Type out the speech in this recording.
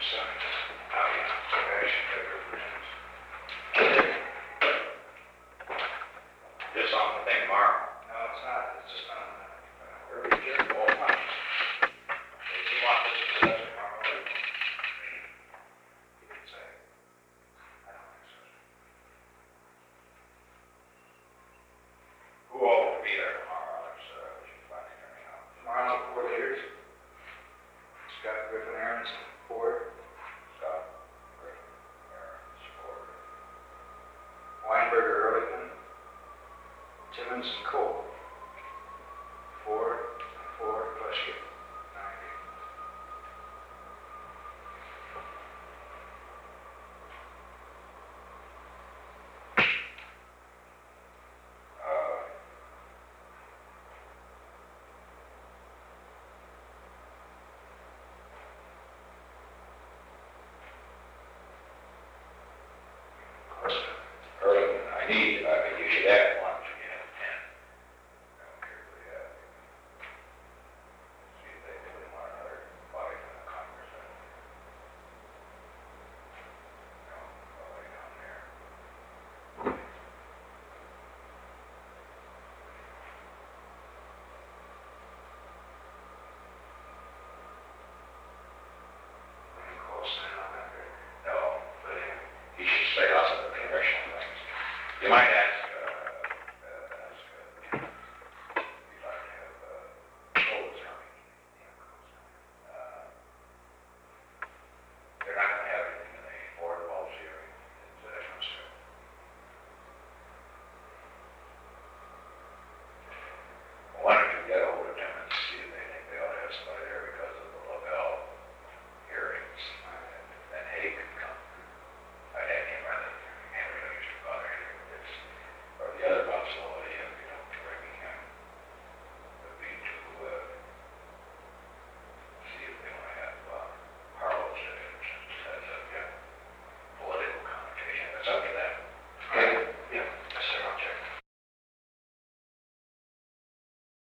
Oh, yeah. Just on the thing tomorrow? No, it's not, it's just on, Well, does he want this discussion tomorrow? you can say. I don't think so. Who all will be there tomorrow, Alex? Would you find it coming out? Tomorrow's the 4 leaders. Scott Griffin, Aaron's board. Scott, Rick, Aaron, support. Weinberger, Ehrlichman, Timmons, and Cole.